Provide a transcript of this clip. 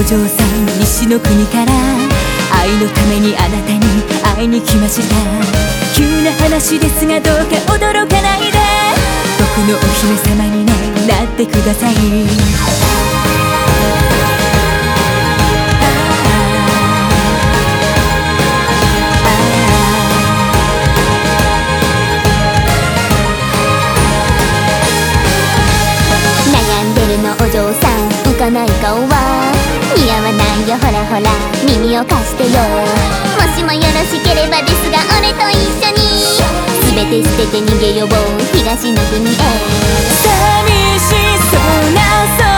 お嬢さん、西の国から愛のためにあなたに会いに来ました。急な話ですがどうか驚かないで、僕のお姫様にね、なってください。 悩んでるのお嬢さん、浮かない顔は似合わないよ、ほらほら耳を貸してよ。もしもよろしければですが、俺と一緒に全て捨てて逃げよう、東の国へ。 寂しそうな